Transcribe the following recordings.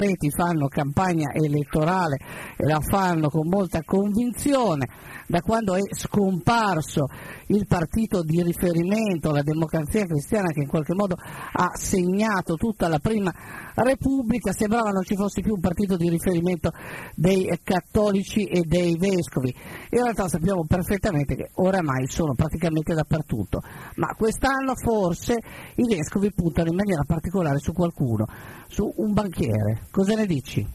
ripeti, fanno campagna elettorale e la fanno con molta convinzione. Da quando è scomparso il partito di riferimento, la Democrazia Cristiana, che in qualche modo ha segnato tutta la Prima Repubblica, sembrava non ci fosse più un partito di riferimento dei cattolici e dei vescovi. In realtà sappiamo perfettamente che oramai sono praticamente dappertutto, ma quest'anno forse i vescovi puntano in maniera particolare su qualcuno, su un banchiere. Cosa ne dici?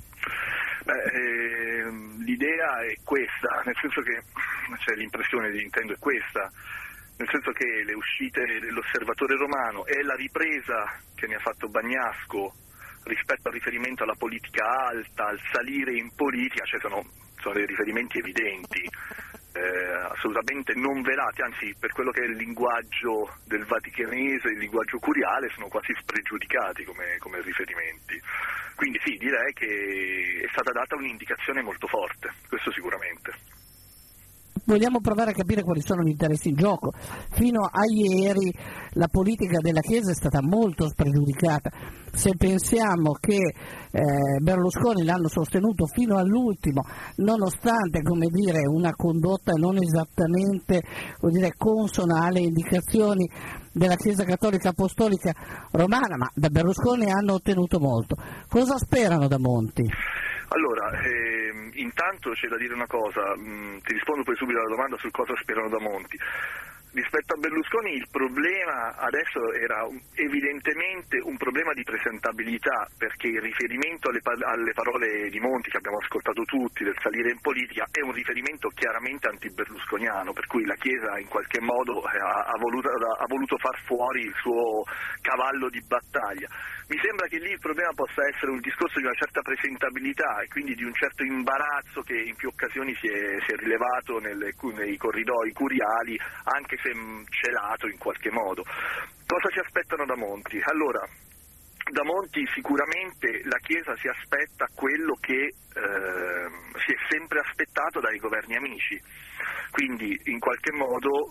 L'idea è questa, nel senso che l'impressione intendo è questa, nel senso che le uscite dell'Osservatore Romano e la ripresa che ne ha fatto Bagnasco rispetto al riferimento alla politica alta, al salire in politica, sono dei riferimenti evidenti, assolutamente non velati, anzi per quello che è il linguaggio del vaticanese, il linguaggio curiale, sono quasi spregiudicati come riferimenti. Quindi sì, direi che è stata data un'indicazione molto forte, questo sicuramente. Vogliamo provare a capire quali sono gli interessi in gioco. Fino a ieri la politica della Chiesa è stata molto spregiudicata. Se pensiamo che Berlusconi l'hanno sostenuto fino all'ultimo, nonostante una condotta non esattamente consona alle indicazioni della Chiesa Cattolica Apostolica Romana, ma da Berlusconi hanno ottenuto molto. Cosa sperano da Monti? Allora, intanto c'è da dire una cosa, ti rispondo poi subito alla domanda sul cosa sperano da Monti. Rispetto a Berlusconi il problema adesso era evidentemente un problema di presentabilità, perché il riferimento alle parole di Monti che abbiamo ascoltato tutti del salire in politica è un riferimento chiaramente anti-berlusconiano, per cui la Chiesa in qualche modo ha voluto far fuori il suo cavallo di battaglia. Mi sembra che lì il problema possa essere un discorso di una certa presentabilità e quindi di un certo imbarazzo che in più occasioni si è rilevato nei corridoi curiali, anche se celato in qualche modo. Cosa ci aspettano da Monti? Allora, da Monti sicuramente la Chiesa si aspetta quello che si è sempre aspettato dai governi amici, quindi in qualche modo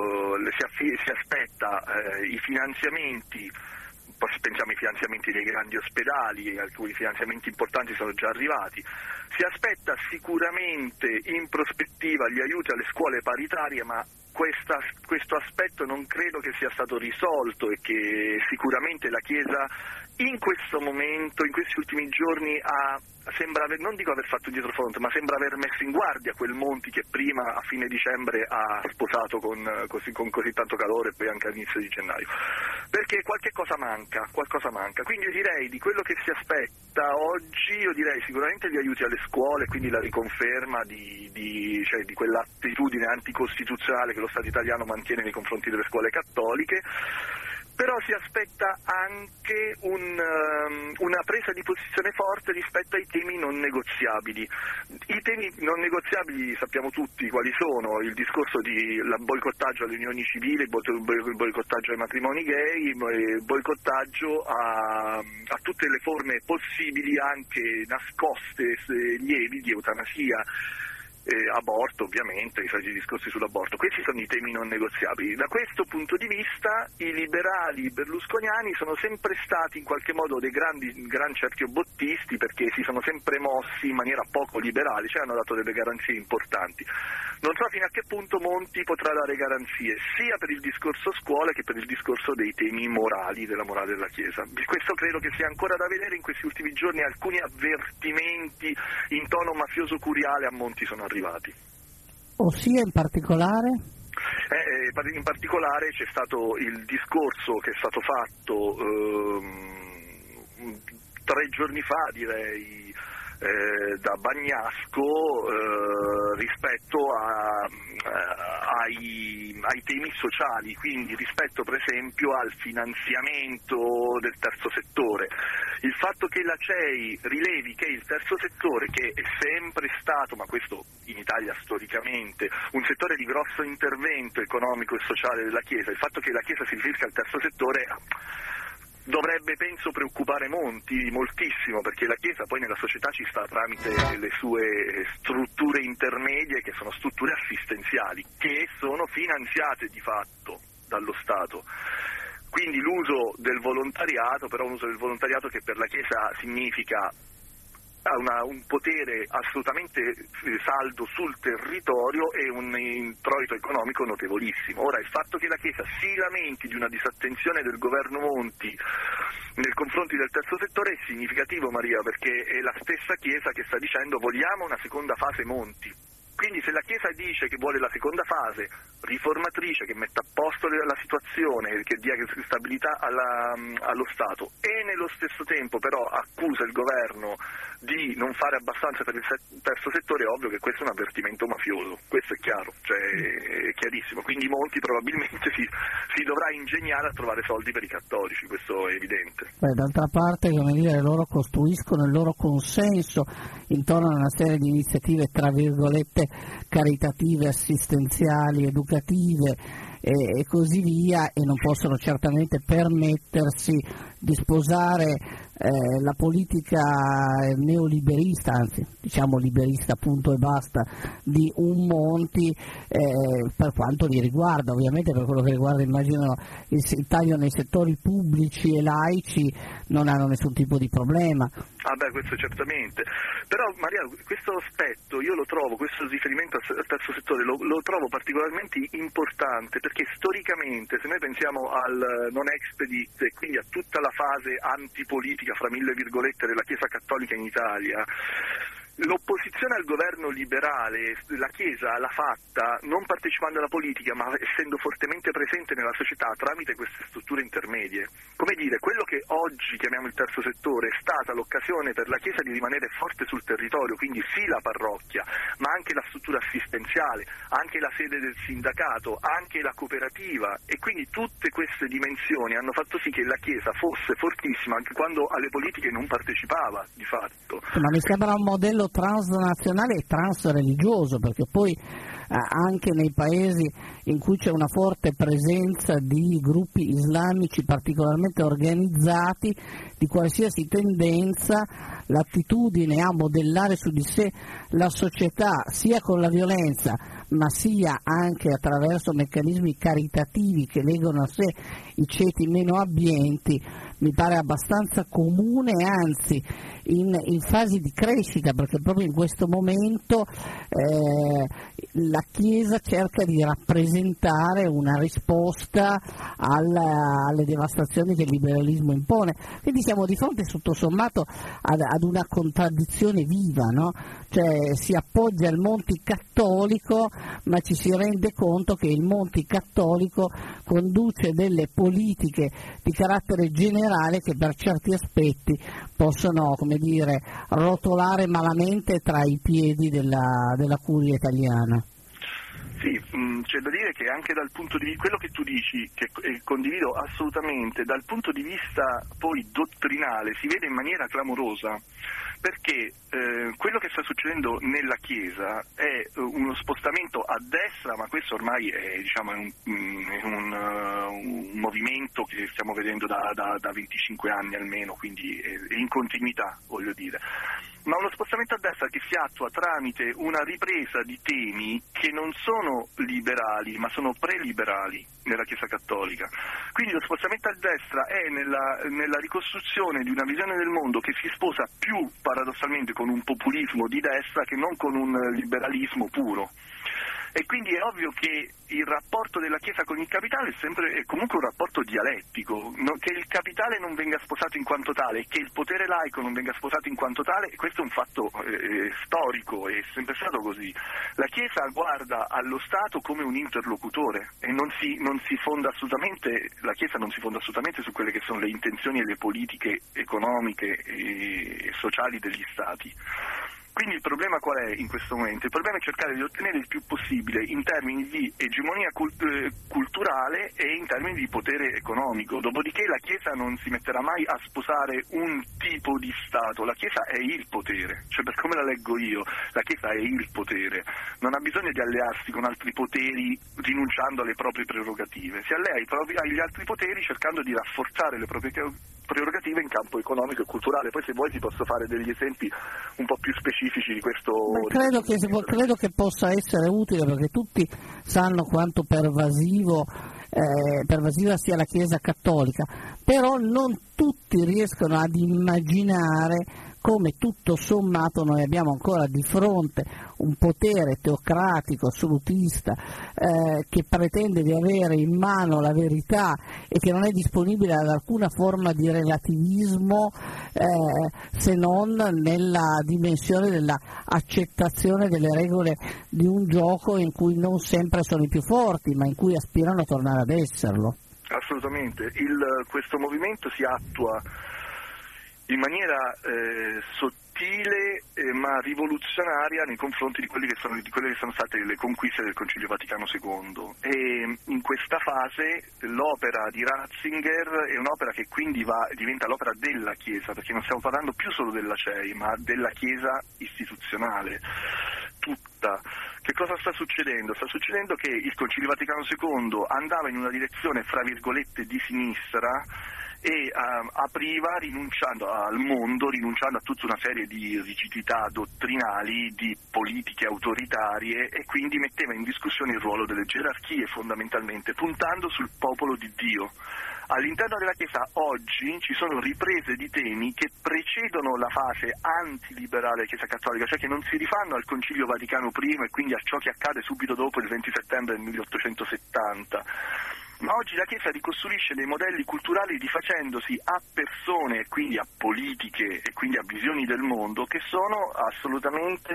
si aspetta i finanziamenti. Pensiamo ai finanziamenti dei grandi ospedali, alcuni finanziamenti importanti sono già arrivati. Si aspetta sicuramente in prospettiva gli aiuti alle scuole paritarie, ma questo aspetto non credo che sia stato risolto e che sicuramente la Chiesa in questo momento, in questi ultimi giorni, sembra non dico aver fatto dietro front, ma sembra aver messo in guardia quel Monti che prima a fine dicembre ha sposato con così tanto calore e poi anche all'inizio di gennaio, perché qualche cosa manca, quindi io direi di quello che si aspetta oggi, io direi sicuramente gli aiuti alle scuole, quindi la riconferma di quell'attitudine anticostituzionale che lo Stato italiano mantiene nei confronti delle scuole cattoliche. Però si aspetta anche una presa di posizione forte rispetto ai temi non negoziabili. I temi non negoziabili sappiamo tutti quali sono: il discorso di boicottaggio alle unioni civili, il boicottaggio ai matrimoni gay, il boicottaggio a tutte le forme possibili, anche nascoste, lievi, di eutanasia. Aborto, ovviamente, i soliti discorsi sull'aborto. Questi sono i temi non negoziabili. Da questo punto di vista i liberali berlusconiani sono sempre stati in qualche modo dei gran cerchio bottisti, perché si sono sempre mossi in maniera poco liberale, hanno dato delle garanzie importanti. Non so fino a che punto Monti potrà dare garanzie sia per il discorso scuole che per il discorso dei temi morali, della morale della Chiesa. Questo credo che sia ancora da vedere. In questi ultimi giorni alcuni avvertimenti in tono mafioso curiale a Monti sono arrivati. Ossia in particolare? In particolare c'è stato il discorso che è stato fatto 3 giorni fa, direi, da Bagnasco rispetto ai temi sociali, quindi rispetto per esempio al finanziamento del terzo settore. Il fatto che la CEI rilevi che il terzo settore, che è sempre stato, ma questo in Italia storicamente, un settore di grosso intervento economico e sociale della Chiesa, il fatto che la Chiesa si riferisca al terzo settore dovrebbe, penso, preoccupare Monti moltissimo, perché la Chiesa poi nella società ci sta tramite le sue strutture intermedie, che sono strutture assistenziali, che sono finanziate di fatto dallo Stato. Quindi l'uso del volontariato, però un uso del volontariato che per la Chiesa significa ha un potere assolutamente saldo sul territorio e un introito economico notevolissimo. Ora, il fatto che la Chiesa si lamenti di una disattenzione del governo Monti nei confronti del terzo settore è significativo, Maria, perché è la stessa Chiesa che sta dicendo vogliamo una seconda fase Monti. Quindi se la Chiesa dice che vuole la seconda fase riformatrice, che metta a posto la situazione, che dia stabilità allo Stato, e nello stesso tempo però accusa il governo di non fare abbastanza per il terzo settore, è ovvio che questo è un avvertimento mafioso, questo è chiaro, cioè è chiarissimo. Quindi Monti probabilmente si dovrà ingegnare a trovare soldi per i cattolici, questo è evidente. D'altra parte, come dire, loro costruiscono il loro consenso intorno a una serie di iniziative, tra virgolette, caritative, assistenziali, educative e così via, e non possono certamente permettersi di sposare la politica neoliberista, anzi diciamo liberista punto e basta, di un Monti per quanto li riguarda. Ovviamente per quello che riguarda, immagino, il taglio nei settori pubblici e laici non hanno nessun tipo di problema. Ah beh, questo certamente, però Maria, questo aspetto io lo trovo, questo riferimento al terzo settore lo trovo particolarmente importante, perché storicamente, se noi pensiamo al non expedit e quindi a tutta la fase antipolitica, fra mille virgolette, della Chiesa Cattolica in Italia, l'opposizione al governo liberale la Chiesa l'ha fatta non partecipando alla politica, ma essendo fortemente presente nella società tramite queste strutture intermedie. Come dire, quello che oggi chiamiamo il terzo settore è stata l'occasione per la Chiesa di rimanere forte sul territorio, quindi sì la parrocchia, ma anche la struttura assistenziale, anche la sede del sindacato, anche la cooperativa, e quindi tutte queste dimensioni hanno fatto sì che la Chiesa fosse fortissima anche quando alle politiche non partecipava di fatto. Ma mi sembra un modello transnazionale e transreligioso, perché poi anche nei paesi in cui c'è una forte presenza di gruppi islamici particolarmente organizzati, di qualsiasi tendenza, l'attitudine a modellare su di sé la società sia con la violenza ma sia anche attraverso meccanismi caritativi che legano a sé i ceti meno abbienti, mi pare abbastanza comune, anzi in fasi di crescita, perché proprio in questo momento la Chiesa cerca di rappresentare una risposta alle devastazioni che il liberalismo impone. Quindi siamo di fronte, tutto sommato, ad una contraddizione viva, no? Cioè si appoggia il Monti cattolico, ma ci si rende conto che il Monti cattolico conduce delle politiche di carattere generale che per certi aspetti possono, come dire, rotolare malamente tra i piedi della curia italiana. Sì, c'è da dire che anche dal punto di vista, quello che tu dici, che condivido assolutamente, dal punto di vista poi dottrinale si vede in maniera clamorosa, perché quello che sta succedendo nella Chiesa è uno spostamento a destra, ma questo ormai è, diciamo, un movimento che stiamo vedendo da 25 anni almeno, quindi è in continuità, voglio dire. Ma uno spostamento a destra che si attua tramite una ripresa di temi che non sono liberali, ma sono preliberali nella Chiesa Cattolica. Quindi lo spostamento a destra è nella ricostruzione di una visione del mondo che si sposa più paradossalmente con un populismo di destra che non con un liberalismo puro. E quindi è ovvio che il rapporto della Chiesa con il capitale è comunque un rapporto dialettico, che il capitale non venga sposato in quanto tale e che il potere laico non venga sposato in quanto tale, questo è un fatto storico, è sempre stato così. La Chiesa guarda allo Stato come un interlocutore e la Chiesa non si fonda assolutamente su quelle che sono le intenzioni e le politiche economiche e sociali degli Stati. Quindi il problema qual è in questo momento? Il problema è cercare di ottenere il più possibile in termini di egemonia culturale e in termini di potere economico. Dopodiché la Chiesa non si metterà mai a sposare un tipo di Stato, la Chiesa è il potere, cioè per come la leggo io, la Chiesa è il potere, non ha bisogno di allearsi con altri poteri rinunciando alle proprie prerogative, si allea agli altri poteri cercando di rafforzare le proprie prerogative in campo economico e culturale. Poi se vuoi ti posso fare degli esempi un po' più specifici di questo. Credo che possa essere utile, perché tutti sanno quanto pervasiva sia la Chiesa Cattolica, però non tutti riescono ad immaginare come tutto sommato noi abbiamo ancora di fronte un potere teocratico, assolutista, che pretende di avere in mano la verità e che non è disponibile ad alcuna forma di relativismo se non nella dimensione della accettazione delle regole di un gioco in cui non sempre sono i più forti, ma in cui aspirano a tornare ad esserlo. Assolutamente, questo movimento si attua in maniera sottile ma rivoluzionaria nei confronti di quelle che sono state le conquiste del Concilio Vaticano II, e in questa fase l'opera di Ratzinger è un'opera che quindi diventa l'opera della Chiesa, perché non stiamo parlando più solo della CEI ma della Chiesa istituzionale tutta. Che cosa sta succedendo? Sta succedendo che il Concilio Vaticano II andava in una direzione fra virgolette di sinistra e apriva, rinunciando al mondo, rinunciando a tutta una serie di rigidità dottrinali, di politiche autoritarie, e quindi metteva in discussione il ruolo delle gerarchie fondamentalmente, puntando sul popolo di Dio. All'interno della Chiesa oggi ci sono riprese di temi che precedono la fase antiliberale della Chiesa Cattolica, cioè che non si rifanno al Concilio Vaticano I e quindi a ciò che accade subito dopo il 20 settembre del 1870. Ma oggi la Chiesa ricostruisce dei modelli culturali rifacendosi a persone, quindi a politiche e quindi a visioni del mondo che sono assolutamente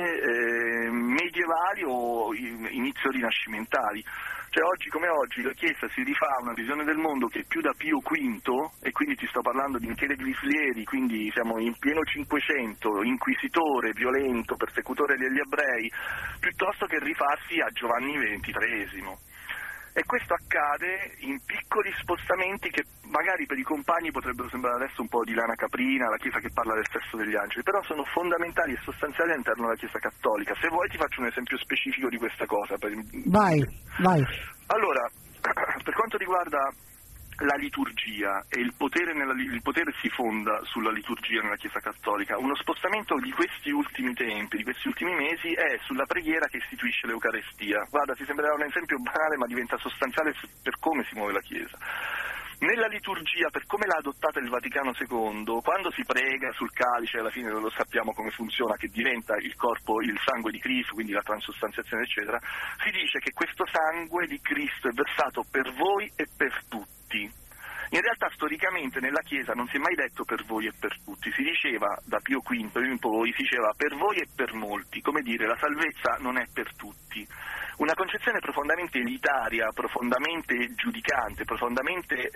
medievali o inizio rinascimentali. Cioè oggi come oggi la Chiesa si rifà a una visione del mondo che è più da Pio V, e quindi ti sto parlando di Michele Grislieri, quindi siamo in pieno Cinquecento, inquisitore, violento, persecutore degli ebrei, piuttosto che rifarsi a Giovanni XXIII. E questo accade in piccoli spostamenti che magari per i compagni potrebbero sembrare adesso un po' di lana caprina, la Chiesa che parla del sesso degli angeli, però sono fondamentali e sostanziali all'interno della Chiesa cattolica. Se vuoi ti faccio un esempio specifico di questa cosa. Vai. Allora, per quanto riguarda la liturgia, e il potere si fonda sulla liturgia nella Chiesa cattolica, uno spostamento di questi ultimi tempi, di questi ultimi mesi, è sulla preghiera che istituisce l'Eucarestia. Guarda, ti sembrerà un esempio banale ma diventa sostanziale per come si muove la Chiesa. Nella liturgia, per come l'ha adottata il Vaticano II, quando si prega sul calice, alla fine non lo sappiamo come funziona, che diventa il corpo, il sangue di Cristo, quindi la transustanziazione eccetera, si dice che questo sangue di Cristo è versato per voi e per tutti. In realtà storicamente nella Chiesa non si è mai detto per voi e per tutti, si diceva da Pio V in poi, si diceva per voi e per molti, come dire la salvezza non è per tutti. Una concezione profondamente elitaria, profondamente giudicante, profondamente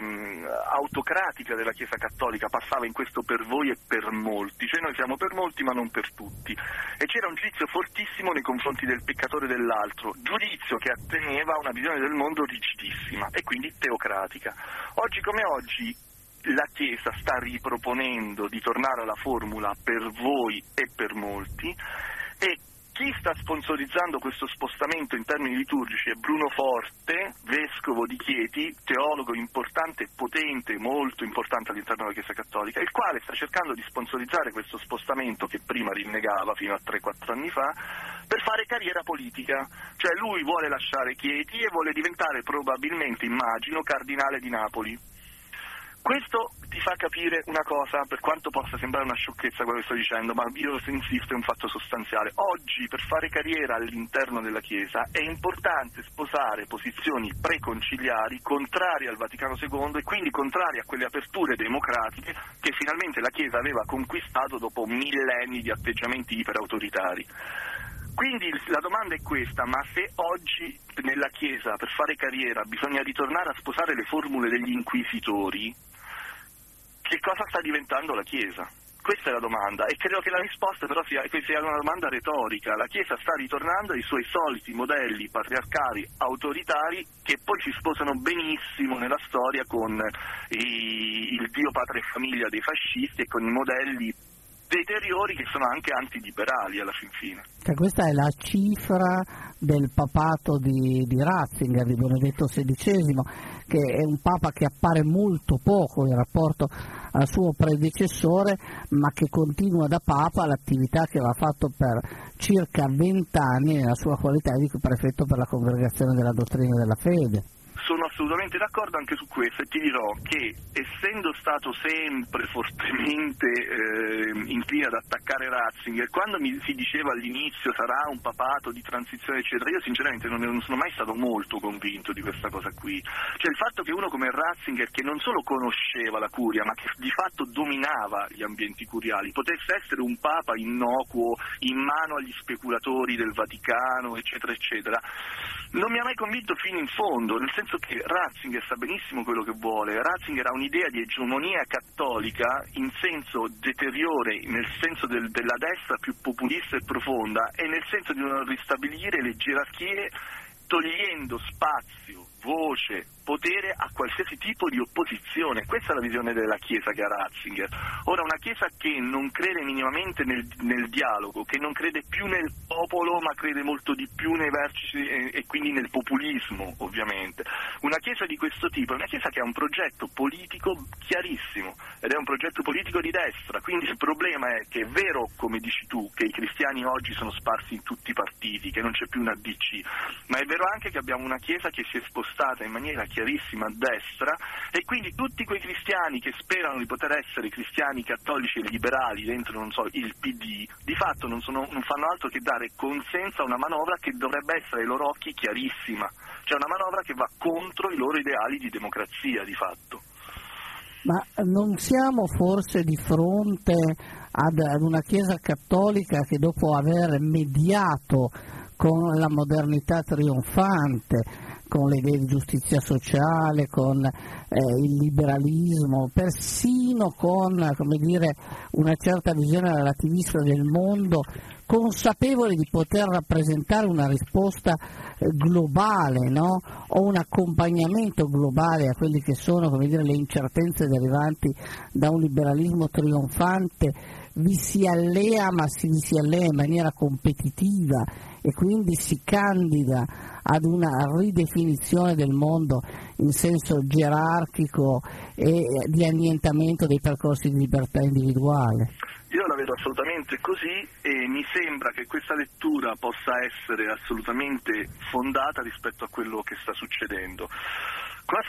autocratica della Chiesa cattolica passava in questo per voi e per molti, cioè noi siamo per molti ma non per tutti, e c'era un giudizio fortissimo nei confronti del peccatore dell'altro, giudizio che atteneva a una visione del mondo rigidissima e quindi teocratica. Oggi come oggi la Chiesa sta riproponendo di tornare alla formula per voi e per molti, e chi sta sponsorizzando questo spostamento in termini liturgici è Bruno Forte, vescovo di Chieti, teologo importante e potente, molto importante all'interno della Chiesa cattolica, il quale sta cercando di sponsorizzare questo spostamento che prima rinnegava fino a 3-4 anni fa, per fare carriera politica. Cioè lui vuole lasciare Chieti e vuole diventare probabilmente, immagino, cardinale di Napoli. Questo ti fa capire una cosa, per quanto possa sembrare una sciocchezza quello che sto dicendo, ma io insisto, è un fatto sostanziale. Oggi per fare carriera all'interno della Chiesa è importante sposare posizioni preconciliari, contrarie al Vaticano II e quindi contrarie a quelle aperture democratiche che finalmente la Chiesa aveva conquistato dopo millenni di atteggiamenti iperautoritari. Quindi la domanda è questa: ma se oggi nella Chiesa per fare carriera bisogna ritornare a sposare le formule degli inquisitori, che cosa sta diventando la Chiesa? Questa è la domanda, e credo che la risposta però sia una domanda retorica. La Chiesa sta ritornando ai suoi soliti modelli patriarcali autoritari che poi si sposano benissimo nella storia con il Dio, patria e famiglia dei fascisti e con i modelli deteriori che sono anche antiliberali alla fin fine. Questa è la cifra del papato di Ratzinger, di Benedetto XVI, che è un papa che appare molto poco in rapporto al suo predecessore, ma che continua da papa l'attività che aveva fatto per circa 20 anni nella sua qualità di prefetto per la Congregazione della Dottrina della Fede. sono assolutamente d'accordo anche su questo, e ti dirò che essendo stato sempre fortemente incline ad attaccare Ratzinger, quando si diceva all'inizio sarà un papato di transizione eccetera, io sinceramente non sono mai stato molto convinto di questa cosa qui. Cioè il fatto che uno come Ratzinger, che non solo conosceva la curia ma che di fatto dominava gli ambienti curiali, potesse essere un papa innocuo in mano agli speculatori del Vaticano eccetera eccetera, non mi ha mai convinto fino in fondo, nel senso che Ratzinger sa benissimo quello che vuole. Ratzinger ha un'idea di egemonia cattolica in senso deteriore, nel senso della destra più populista e profonda, e nel senso di non ristabilire le gerarchie togliendo spazio, voce, potere a qualsiasi tipo di opposizione. Questa è la visione della Chiesa che ha Ratzinger. Ora, una Chiesa che non crede minimamente nel dialogo, che non crede più nel popolo ma crede molto di più nei vertici e quindi nel populismo, ovviamente. Una Chiesa di questo tipo è una Chiesa che ha un progetto politico chiarissimo ed è un progetto politico di destra, quindi il problema è che è vero, come dici tu, che i cristiani oggi sono sparsi in tutti i partiti, che non c'è più una DC, ma è vero anche che abbiamo una Chiesa che si è spostata in maniera chiarissima a destra, e quindi tutti quei cristiani che sperano di poter essere cristiani cattolici e liberali dentro, non so, il PD, di fatto non fanno altro che dare consenso a una manovra che dovrebbe essere ai loro occhi chiarissima, cioè una manovra che va contro i loro ideali di democrazia di fatto. Ma non siamo forse di fronte ad una Chiesa cattolica che, dopo aver mediato con la modernità trionfante, con le idee di giustizia sociale, con il liberalismo, persino con, come dire, una certa visione relativista del mondo, consapevoli di poter rappresentare una risposta globale, no? O un accompagnamento globale a quelli che sono, come dire, le incertezze derivanti da un liberalismo trionfante, vi si allea, ma vi si allea in maniera competitiva e quindi si candida ad una ridefinizione del mondo in senso gerarchico e di annientamento dei percorsi di libertà individuale. Io la vedo assolutamente così e mi sembra che questa lettura possa essere assolutamente fondata rispetto a quello che sta succedendo. Qua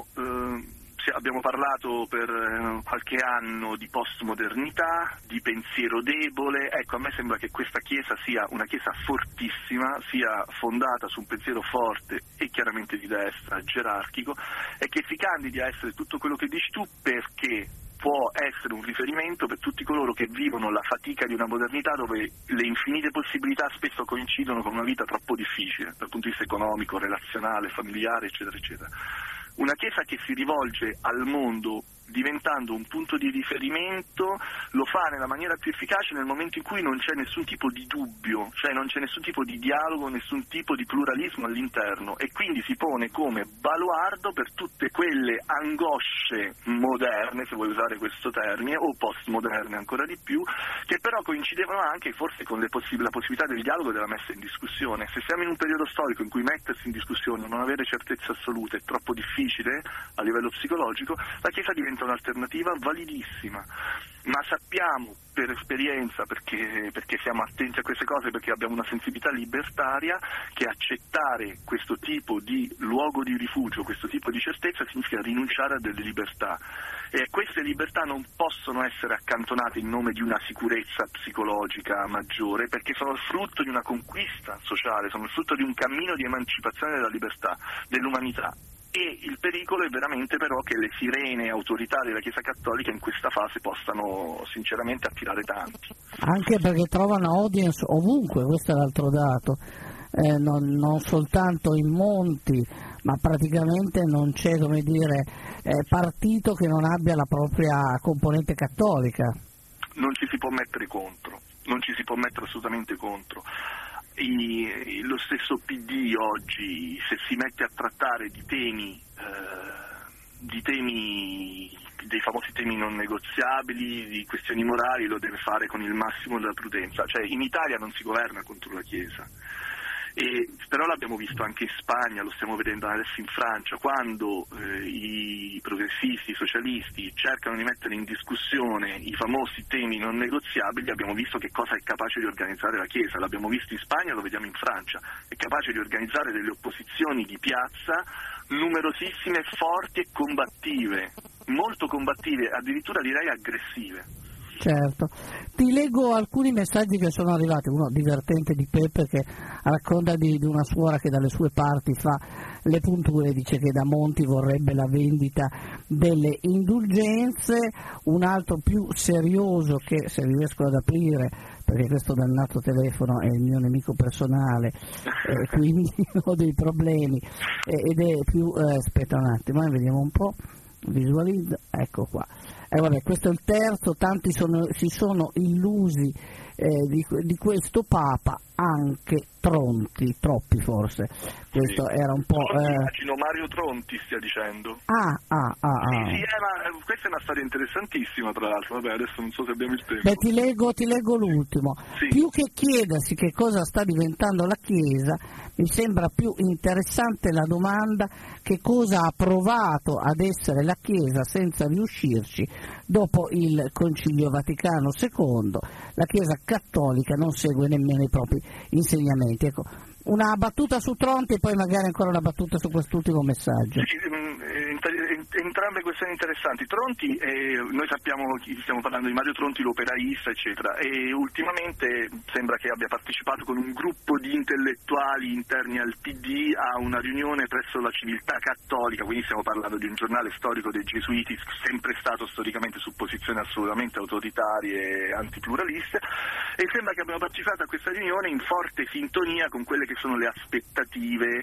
abbiamo parlato per qualche anno di postmodernità, di pensiero debole. Ecco, a me sembra che questa Chiesa sia una Chiesa fortissima, sia fondata su un pensiero forte e chiaramente di destra, gerarchico, e che si candidi a essere tutto quello che dici tu, perché può essere un riferimento per tutti coloro che vivono la fatica di una modernità dove le infinite possibilità spesso coincidono con una vita troppo difficile dal punto di vista economico, relazionale, familiare, eccetera, eccetera. Una Chiesa che si rivolge al mondo diventando un punto di riferimento, lo fa nella maniera più efficace nel momento in cui non c'è nessun tipo di dubbio, cioè non c'è nessun tipo di dialogo, nessun tipo di pluralismo all'interno, e quindi si pone come baluardo per tutte quelle angosce moderne, se vuoi usare questo termine, o postmoderne ancora di più, che però coincidevano anche forse con la possibilità del dialogo e della messa in discussione. Se siamo in un periodo storico in cui mettersi in discussione, non avere certezze assolute è troppo difficile a livello psicologico, la Chiesa diventa un'alternativa validissima, ma sappiamo per esperienza, perché siamo attenti a queste cose, perché abbiamo una sensibilità libertaria, che accettare questo tipo di luogo di rifugio, questo tipo di certezza significa rinunciare a delle libertà, e queste libertà non possono essere accantonate in nome di una sicurezza psicologica maggiore, perché sono il frutto di una conquista sociale, sono il frutto di un cammino di emancipazione della libertà, dell'umanità. E il pericolo è veramente però che le sirene autoritarie della Chiesa Cattolica in questa fase possano sinceramente attirare tanti. Anche perché trovano audience ovunque, questo è l'altro dato, non soltanto in monti, ma praticamente non c'è, come dire, partito che non abbia la propria componente cattolica. Non ci si può mettere contro, non ci si può mettere assolutamente contro. Lo stesso PD oggi, se si mette a trattare di temi, dei famosi temi non negoziabili, di questioni morali, lo deve fare con il massimo della prudenza. Cioè, in Italia non si governa contro la Chiesa. Però l'abbiamo visto anche in Spagna, lo stiamo vedendo adesso in Francia, quando i progressisti, i socialisti cercano di mettere in discussione i famosi temi non negoziabili, abbiamo visto che cosa è capace di organizzare la Chiesa, l'abbiamo visto in Spagna, lo vediamo in Francia, è capace di organizzare delle opposizioni di piazza numerosissime, forti e combattive, molto combattive, addirittura direi aggressive. Certo, ti leggo alcuni messaggi che sono arrivati, uno divertente di Peppe che racconta di una suora che dalle sue parti fa le punture, dice che da Monti vorrebbe la vendita delle indulgenze, un altro più serioso che se riesco ad aprire, perché questo dannato telefono è il mio nemico personale, quindi ho dei problemi, ed è più, aspetta un attimo, vediamo un po', visualizzo, ecco qua. Vabbè, questo è il terzo, tanti si sono illusi di questo Papa, anche Tronti, troppi forse, questo era un po'... Immagino Mario Tronti stia dicendo. Sì, ma questa è una storia interessantissima tra l'altro, vabbè adesso non so se abbiamo il tempo. Beh, ti leggo l'ultimo. Sì. Più che chiedersi che cosa sta diventando la Chiesa, mi sembra più interessante la domanda che cosa ha provato ad essere la Chiesa senza riuscirci dopo il Concilio Vaticano II. La Chiesa cattolica non segue nemmeno i propri insegnamenti. Ecco, una battuta su Tronti e poi magari ancora una battuta su quest'ultimo messaggio. Sì, entrambe questioni interessanti. Tronti, noi sappiamo, stiamo parlando di Mario Tronti, l'operaista, eccetera, e ultimamente sembra che abbia partecipato con un gruppo di intellettuali interni al PD a una riunione presso la Civiltà Cattolica, quindi stiamo parlando di un giornale storico dei Gesuiti, sempre stato storicamente su posizioni assolutamente autoritarie e antipluraliste, e sembra che abbiano partecipato a questa riunione in forte sintonia con quelle che sono le aspettative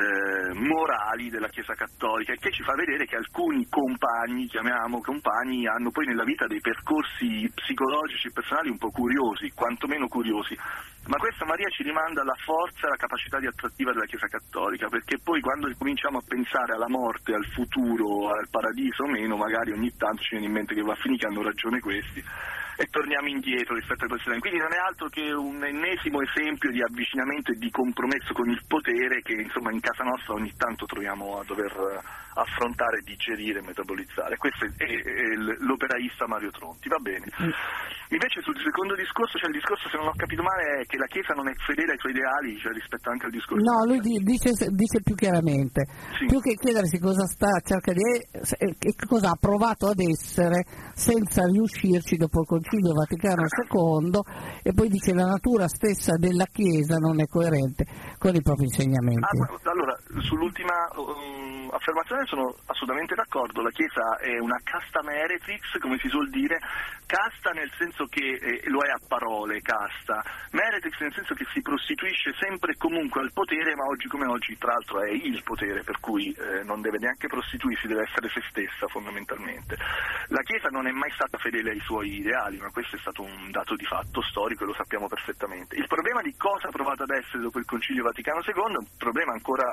morali della Chiesa Cattolica, e che ci fa vedere che alcuni compagni, chiamiamo compagni, hanno poi nella vita dei percorsi psicologici e personali un po' curiosi, quantomeno curiosi. Ma questa, Maria, ci rimanda alla forza e alla capacità di attrattiva della Chiesa Cattolica, perché poi quando cominciamo a pensare alla morte, al futuro, al paradiso o meno, magari ogni tanto ci viene in mente che va a finire che hanno ragione questi e torniamo indietro rispetto ai precedenti. Quindi non è altro che un ennesimo esempio di avvicinamento e di compromesso con il potere che insomma in casa nostra ogni tanto troviamo a dover affrontare, digerire, metabolizzare. Questo è l'operaista Mario Tronti, va bene. Invece sul secondo discorso, cioè il discorso, se non ho capito male, è che la Chiesa non è fedele ai suoi ideali, cioè rispetto anche al discorso. No, lui dice più chiaramente, sì. Più che chiedersi cosa cerca di e cosa ha provato ad essere senza riuscirci dopo il Concilio Vaticano II, e poi dice la natura stessa della Chiesa non è coerente con i propri insegnamenti. Allora, sull'ultima affermazione sono assolutamente d'accordo. La Chiesa è una casta meretrix, come si suol dire, casta nel senso che lo è a parole, casta, meretrix nel senso che si prostituisce sempre e comunque al potere, ma oggi come oggi tra l'altro è il potere, per cui non deve neanche prostituirsi, deve essere se stessa fondamentalmente. La Chiesa non è mai stata fedele ai suoi ideali, ma questo è stato un dato di fatto storico e lo sappiamo perfettamente. Il problema di cosa ha provato ad essere dopo il Concilio Vaticano II è un problema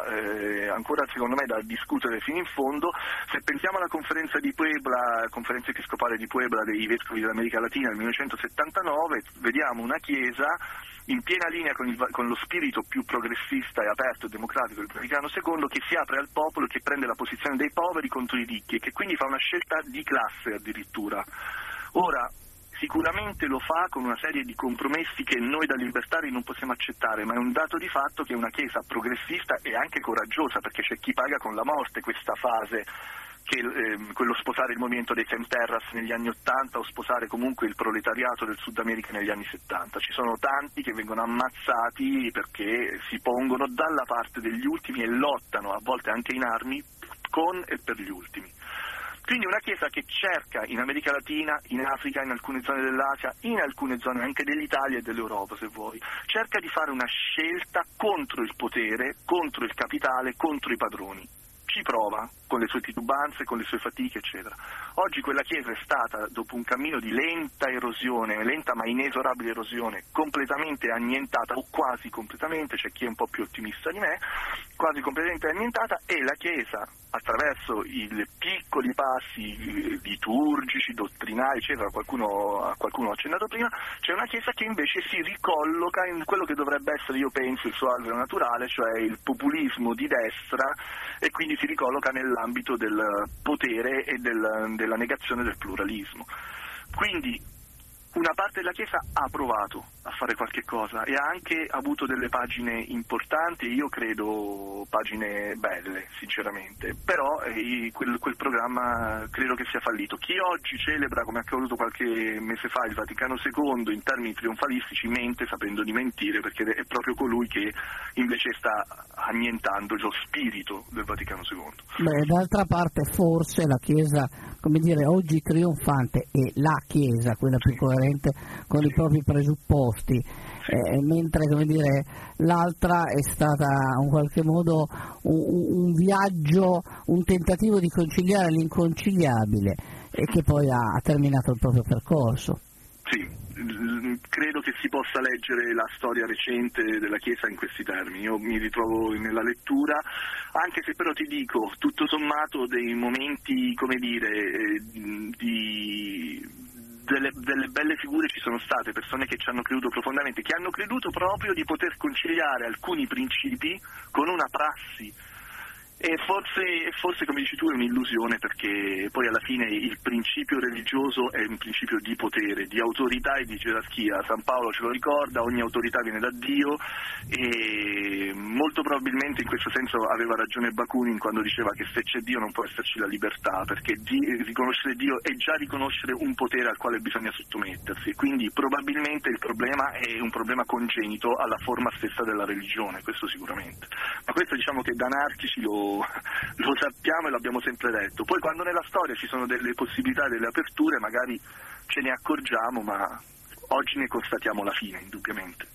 ancora secondo me da discutere fino in fondo. Se pensiamo alla conferenza di Puebla, conferenza episcopale di Puebla dei vescovi dell'America Latina nel 1979, vediamo una Chiesa in piena linea con lo spirito più progressista e aperto e democratico del Vaticano II, che si apre al popolo, che prende la posizione dei poveri contro i ricchi e che quindi fa una scelta di classe addirittura. Ora, sicuramente lo fa con una serie di compromessi che noi da libertari non possiamo accettare, ma è un dato di fatto che è una Chiesa progressista e anche coraggiosa, perché c'è chi paga con la morte questa fase, che quello sposare il movimento dei Semterras negli anni 80 o sposare comunque il proletariato del Sud America negli anni 70. Ci sono tanti che vengono ammazzati perché si pongono dalla parte degli ultimi e lottano, a volte anche in armi, con e per gli ultimi. Quindi una Chiesa che cerca in America Latina, in Africa, in alcune zone dell'Asia, in alcune zone anche dell'Italia e dell'Europa se vuoi, cerca di fare una scelta contro il potere, contro il capitale, contro i padroni. Ci prova con le sue titubanze, con le sue fatiche, eccetera. Oggi quella Chiesa è stata, dopo un cammino di lenta erosione, lenta ma inesorabile erosione, completamente annientata, o quasi completamente, c'è chi è un po' più ottimista di me, quasi completamente annientata, e la Chiesa, attraverso i piccoli passi liturgici, dottrinari, eccetera, a qualcuno ho accennato prima, c'è una Chiesa che invece si ricolloca in quello che dovrebbe essere, io penso, il suo albero naturale, cioè il populismo di destra, e quindi si ricolloca nell'ambito del potere e della negazione del pluralismo. Quindi una parte della Chiesa ha provato a fare qualche cosa e ha anche avuto delle pagine importanti, io credo pagine belle sinceramente, però quel programma credo che sia fallito. Chi oggi celebra, come è accaduto qualche mese fa, il Vaticano II in termini trionfalistici mente sapendo di mentire, perché è proprio colui che invece sta annientando lo spirito del Vaticano II. Beh, d'altra parte forse la Chiesa, come dire, oggi trionfante è la Chiesa, quella più coerente con i propri presupposti, mentre, come dire, l'altra è stata in qualche modo un viaggio, un tentativo di conciliare l'inconciliabile e che poi ha terminato il proprio percorso. Sì, credo che si possa leggere la storia recente della Chiesa in questi termini. Io mi ritrovo nella lettura, anche se però ti dico, tutto sommato dei momenti, come dire, delle belle figure ci sono state, persone che ci hanno creduto profondamente, che hanno creduto proprio di poter conciliare alcuni principi con una prassi. E forse, come dici tu, è un'illusione, perché poi alla fine il principio religioso è un principio di potere, di autorità e di gerarchia. San Paolo ce lo ricorda, ogni autorità viene da Dio, e molto probabilmente in questo senso aveva ragione Bakunin quando diceva che se c'è Dio non può esserci la libertà, perché riconoscere Dio è già riconoscere un potere al quale bisogna sottomettersi, quindi probabilmente il problema è un problema congenito alla forma stessa della religione, questo sicuramente. Ma questo diciamo che da anarchici lo sappiamo e l'abbiamo sempre detto. Poi quando nella storia ci sono delle possibilità, delle aperture, magari ce ne accorgiamo, ma oggi ne constatiamo la fine, indubbiamente.